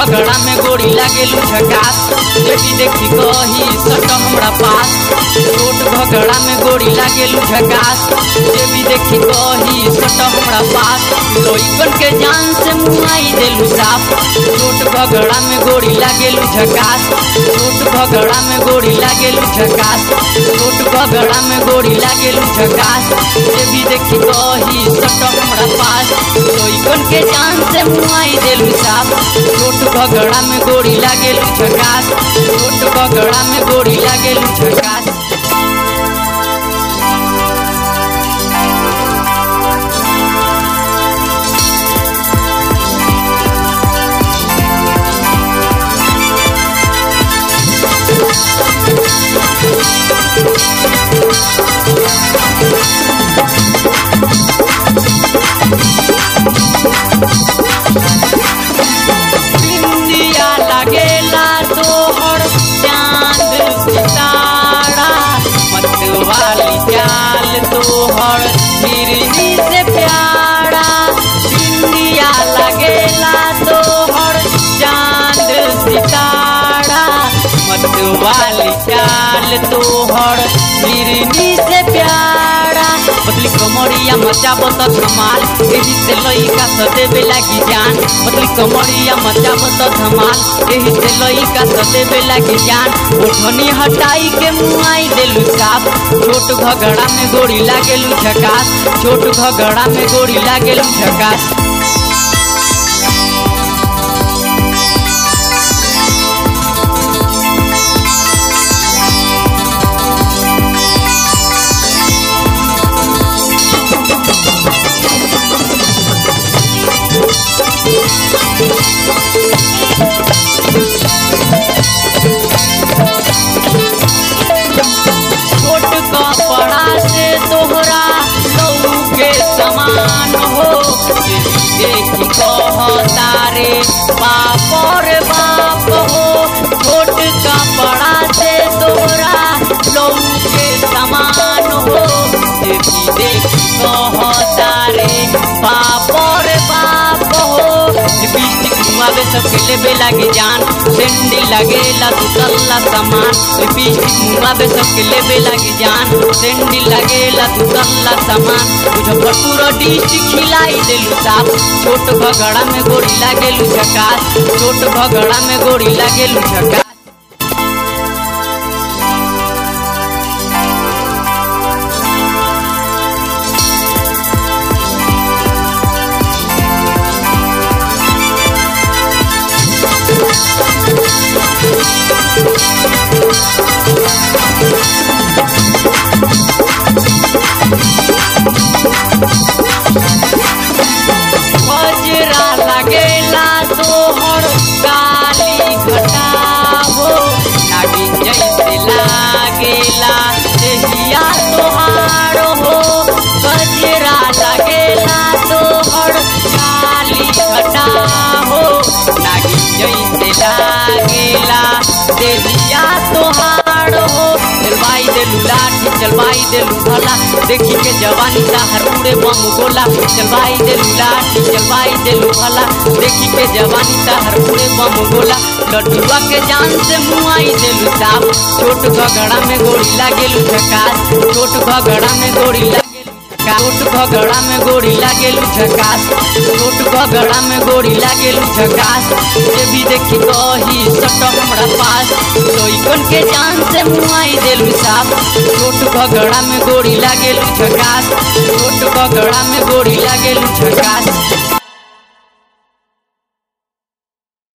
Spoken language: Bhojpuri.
घगड़ा में गोरी लागेलू झकास जेबी देखी कही सट हमरा पास। छोट घगड़ा में गोरी लागेलू झकास जेबी देखी कही सट हमरा पास। लइकन के जान से मुआई देलू साफ। छोट घगड़ा में गोरी लागेलू झकास। छोट घगड़ा में गोरी लागेलू झकास। छोट घगड़ा में गोरी लागेलू झकास जेबी देखी कही सट हमरा पास। लइकन के जान से मुआई देलू साफ। छोट घगड़ा में गोरी लागेलू झकास। छोट घगड़ा में गोरी लागेलू झकास। बिंदिया लागेला तोहर चांद सितारा मतवाली चाल तोहर हिरनी से प्यारा। बिंदिया लागेला तोहर चांद सितारा मतवाली चाल तोहर हिरनी से प्यारा। पतली कमरिया मचाबत धमाल एही से लइका सदेबे लागी जान। पतली कमरिया मचाबत धमाल एही से लइका सदेबे लागी जान। ओढ़नी हटाई के मुआई देलू साफ। छोट घगड़ा में गोरी लागेलू झकास। छोट घगड़ा में गोरी लागेलू झकास। छोट कपड़ा से तोहरा लऊ के समान हो देखी कहता रे बाप रे बाप हो। छोट कपड़ा से तोहरा लऊ के समान हो देखी कहता रे बाप रे बाप हो। लिपस्टिक मुआवे सबके लेबे लागे जान। सेंडिल लागेला दुतल्ला सामान। लिपस्टिक मुआवे सबके लेबे लागे जान। सेंडिल लागेला दुतल्ला सामान। मुजफ्फरपुर डिस्ट्रिक्ट खिलाई देलू साफ। छोट घगड़ा में गोरी लागेलू झकास। छोट घगड़ा में गोरी लागेलू झकास। गजरा लागेला तोहर काली घटा हो नागिन जैसे लागेला देहिया तोहार हो। गजरा लागेला तोहर काली घटा हो नागिन जैसे लागेला देहिया तोहार हो। चलवाई देलू लाठी चलवाई देलू भला देखी के जवानी ताहर उड़े बम गोला। चलवाई देलू लाठी चलवाई देलू भला देखी के जवानी ताहर उड़े बम गोला। लड्डुआ के जान से मुआई देलू साफ। छोट घगड़ा में गोरी लागेलू झकास। छोट घगड़ा में गोरी छोट घगड़ा में गोरी लागेलू झकास। छोट घगड़ा में गोरी लागेलू झकास जेबी देखी कही सट हमरा पास। लइकन के जान से मुआई देलू साफ। छोट घगड़ा में गोरी लागेलू झकास। छोट घगड़ा में गोरी लागेलू झकास।